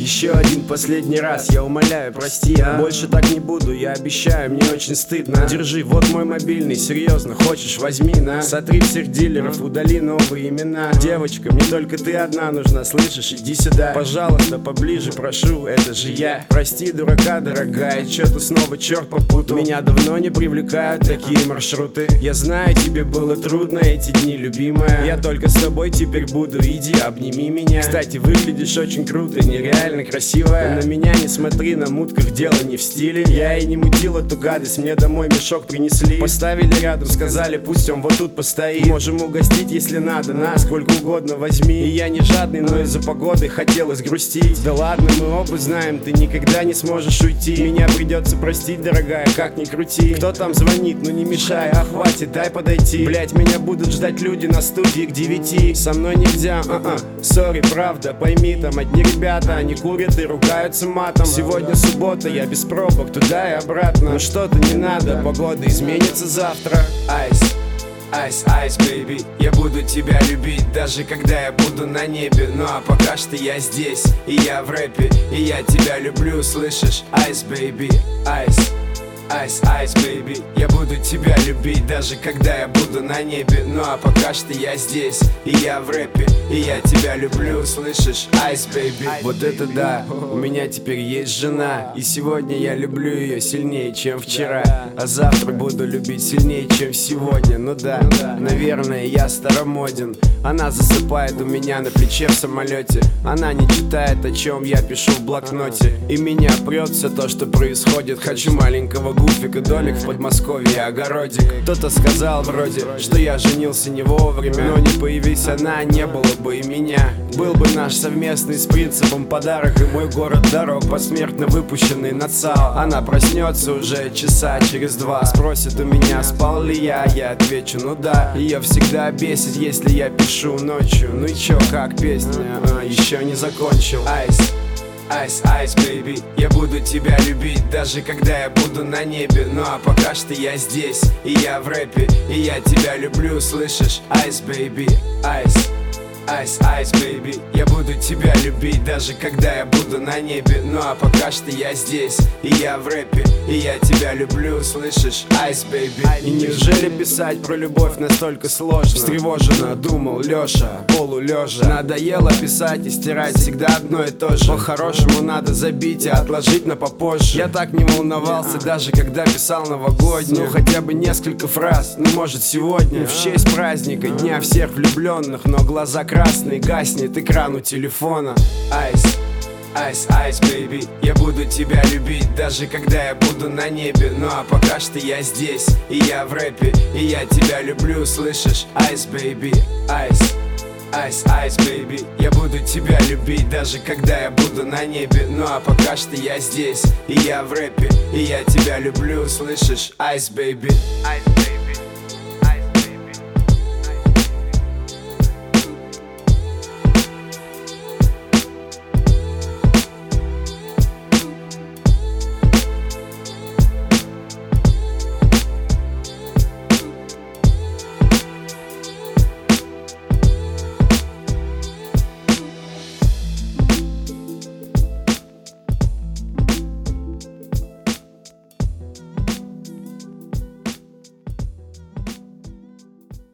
Еще один последний раз, я умоляю, прости, больше так не буду, я обещаю, мне очень стыдно. Держи, вот мой мобильный, серьезно, хочешь, возьми, на. Сотри всех дилеров, удали новые имена. Девочка, мне только ты одна нужна, слышишь, иди сюда. Пожалуйста, поближе, прошу, это же я. Прости, дурака, дорогая, чё-то снова черт попутал. Меня давно не привлекают такие маршруты. Я знаю, тебе было трудно эти дни, любимая. Я только с тобой теперь буду, иди, обними меня. Кстати, выглядишь очень круто, нереально красивая. На меня не смотри, на мутках дело не в стиле. Я и не мутил эту гадость, мне домой мешок принесли. Поставили рядом, сказали, пусть он вот тут постоит. Можем угостить, если надо, на сколько угодно возьми. И я не жадный, но из-за погоды хотелось грустить. Да ладно, мы оба знаем, ты никогда не сможешь уйти. Меня придется простить, дорогая, как ни крути. Кто там звонит, ну не мешай, а хватит, дай подойти. Блять, меня будут ждать люди на студии к 9. Со мной нельзя, сори, правда, пойми, там одни ребята, они курят и ругаются матом. Сегодня суббота, я без пробок, туда и обратно. Но что-то не надо, погода изменится завтра. Айс, айс, айс, бэйби, я буду тебя любить, даже когда я буду на небе. Ну а пока что я здесь, и я в рэпе, и я тебя люблю, слышишь? Айс, бэйби, айс. Айс, айс, бэйби, я буду тебя любить, даже когда я буду на небе. Ну а пока что я здесь, и я в рэпе, и я тебя люблю, слышишь? Айс, бэйби. Вот это да, у меня теперь есть жена, и сегодня я люблю ее сильнее, чем вчера. А завтра буду любить сильнее, чем сегодня. Ну да, наверное, я старомоден. Она засыпает у меня на плече в самолете. Она не читает, о чем я пишу в блокноте. И меня прет все то, что происходит. Хочу маленького гуфика, домик в Подмосковье, огородик. Кто-то сказал вроде, что я женился не вовремя. Но не появись она, не было бы и меня. Был бы наш совместный с принципом подарок. И мой город дорог, посмертно выпущенный на ЦАО. Она проснется уже часа через 2. Спросит у меня, спал ли я отвечу, ну да. Ее всегда бесит, если я пишу ночью. Ну и чё, как песня, еще не закончил. Айс, айс, айс, бэйби, я буду тебя любить, даже когда я буду на небе. Ну а пока что я здесь, и я в рэпе, и я тебя люблю, слышишь? Айс, бэйби, айс. Айс, айс, бэйби, я буду тебя любить, даже когда я буду на небе. Ну а пока что я здесь, и я в рэпе, и я тебя люблю, слышишь? Айс, бэйби. И неужели писать про любовь настолько сложно? Встревоженно думал Лёша, полулежа. Надоело писать и стирать всегда одно и то же. По-хорошему надо забить и отложить на попозже. Я так не волновался, даже когда писал новогоднюю. Ну хотя бы несколько фраз, ну может сегодня в честь праздника, дня всех влюбленных. Но глаза красный, гаснет экран у телефона. Айс, айс, айс, бэйби, я буду тебя любить, даже когда я буду на небе. Ну а пока что я здесь, и я в рэпе, и я тебя люблю, слышишь? Айс, бэйби, айс. Айс, айс, бэйби, я буду тебя любить, даже когда я буду на небе. Ну а пока что я здесь, и я в рэпе, и я тебя люблю, слышишь? Айс, бэйби. Айс, бэйби.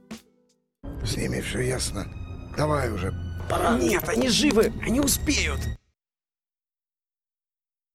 С ними все ясно. Давай уже, пора. Нет, они живы, они успеют.